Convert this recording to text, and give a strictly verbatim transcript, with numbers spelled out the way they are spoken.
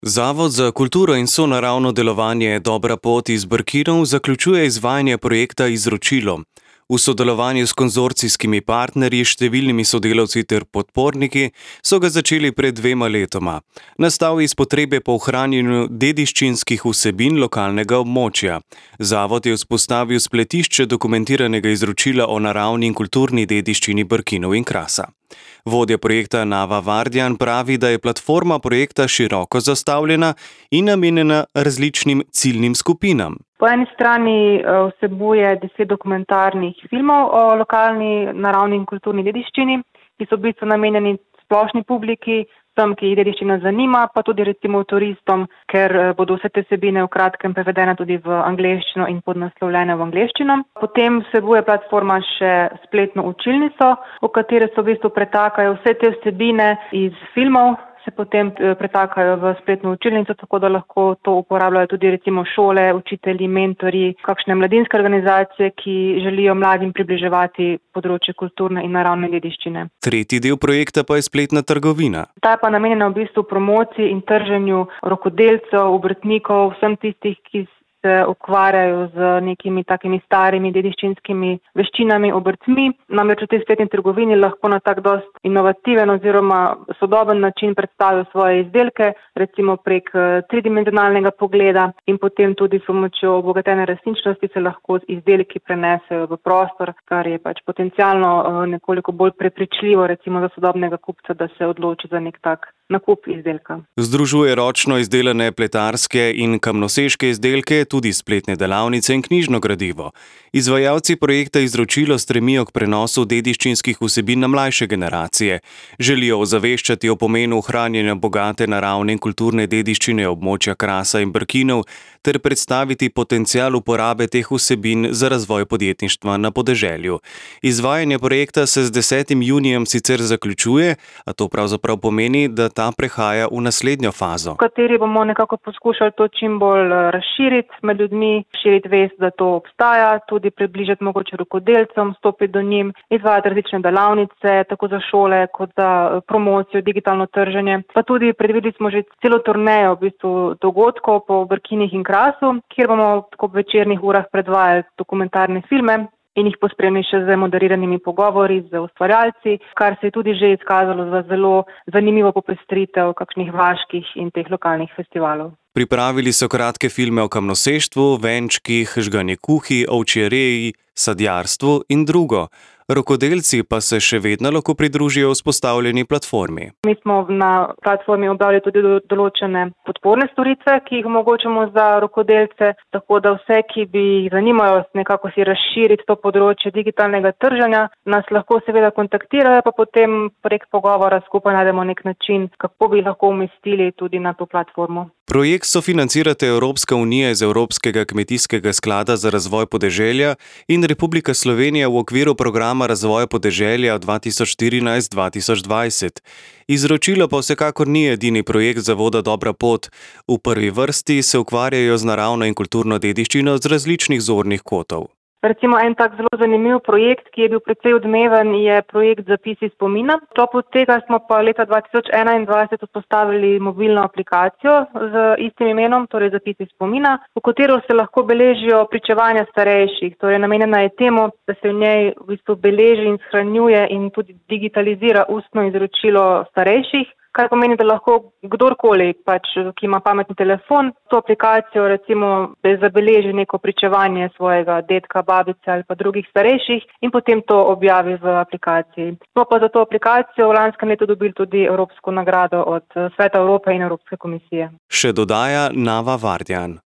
Zavod za kulturo in sonaravno delovanje Dobra pot iz Brkinov zaključuje izvajanje projekta Izročilo. V sodelovanju s konzorcijskimi partnerji, številnimi sodelavci ter podporniki so ga začeli pred dvema letoma. Nastal iz potrebe po ohranjanju dediščinskih vsebin lokalnega območja. Zavod je vzpostavil spletišče dokumentiranega izročila o naravni in kulturni dediščini Brkinov in Krasa. Vodja projekta Nava Vardjan pravi, da je platforma projekta široko zastavljena in namenjena različnim ciljnim skupinam. Po eni strani vsebuje deset dokumentarnih filmov o lokalni, naravni in kulturni dediščini, ki so v bistvu namenjeni splošni publiki, vsem, ki jih dediščina zanima, pa tudi recimo turistom, ker bodo vse te vsebine v kratkem prevedene tudi v angleščino in podnaslovljene v angleščino. Potem vsebuje platforma še spletno učilnico, v kateri se v bistvu pretakajo vse te vsebine iz filmov, se potem pretakajo v spletno učilnico, tako da lahko to uporabljajo tudi recimo šole, učitelji, mentorji, kakšne mladinske organizacije, ki želijo mladim približevati področje kulturne in naravne dediščine. Tretji del projekta pa je spletna trgovina. Ta je pa namenjena v bistvu promociji in trženju rokodelcev, obrtnikov, vsem tistih, ki se ukvarjajo z nekimi takimi starimi dediščinskimi veščinami, obrtmi. Namreč v tej spletni trgovini lahko na tak dost inovativen oziroma sodoben način predstavijo svoje izdelke, recimo prek tridimenzionalnega pogleda in potem tudi s pomočjo obogatene resničnosti se lahko izdelki prenesejo v prostor, kar je pač potencialno nekoliko bolj prepričljivo recimo za sodobnega kupca, da se odloči za nek tak nakup izdelka. Združuje ročno izdelane pletarske in kamnoseške izdelke, tudi spletne delavnice in knjižno gradivo. Izvajalci projekta Izročilo stremijo k prenosu dediščinskih vsebin na mlajše generacije. Želijo ozaveščati o pomenu ohranjanja bogate naravne in kulturne dediščine območja Krasa in Brkinov ter predstaviti potencial uporabe teh vsebin za razvoj podjetništva na podeželju. Izvajanje projekta se z desetim junijem sicer zaključuje, a to pravzaprav pomeni, da ta prehaja v naslednjo fazo. V kateri bomo nekako poskušali to čim bolj razširiti med ljudmi, širiti vest, da to obstaja, tudi približati mogoče rokodelcem, stopiti do njim, izvajati različne delavnice, tako za šole kot za promocijo, digitalno trženje. Pa tudi predvideli smo že celo turnejo v bistvu dogodkov po Brkinih in Krasu, kjer bomo tako v večernih urah predvajali dokumentarne filme in jih pospremili še z moderiranimi pogovori z ustvarjalci, kar se je tudi že izkazalo za zelo zanimivo popestritev kakšnih vaških in teh lokalnih festivalov. Pripravili so kratke filme o kamnoseštvu, venčkih, žganji kuhi, ovčji reji, sadjarstvu in drugo. Rokodelci pa se še vedno lahko pridružijo vzpostavljeni platformi. Mi smo na platformi objavili tudi določene podporne storitve, ki jih omogočamo za rokodelce, tako da vse, ki bi jih zanimajo nekako si razširiti to področje digitalnega trženja, nas lahko seveda kontaktirajo, pa potem prek pogovora skupaj najdemo nek način, kako bi lahko umestili tudi na to platformo. Projekt sofinancirate Evropska unija iz Evropskega kmetijskega sklada za razvoj podeželja in Republika Slovenija v okviru programa razvoja podeželja dva tisoč štirinajst do dva tisoč dvajset. Izročilo pa vsekakor ni edini projekt zavoda Dobra pot. V prvi vrsti se ukvarjajo z naravno in kulturno dediščino z različnih zornih kotov. Recimo en tak zelo zanimiv projekt, ki je bil precej odmeven, je projekt Zapisi spomina. V sklopu tega smo pa leta dva tisoč enaindvajset vzpostavili mobilno aplikacijo z istim imenom, torej Zapisi spomina, v katero se lahko beležijo pričevanja starejših. Torej namenjena je temu, da se v njej v bistvu beleži in shranjuje in tudi digitalizira ustno izročilo starejših, kar pomeni, da lahko kdorkoli, pač, ki ima pametni telefon, to aplikacijo recimo zabeleži neko pričevanje svojega dedka, babice ali pa drugih starejših in potem to objavi v aplikaciji. Smo pa za to aplikacijo v lanskem letu dobili tudi Evropsko nagrado od Sveta Evrope in Evropske komisije. Še dodaja Nava Vardjan.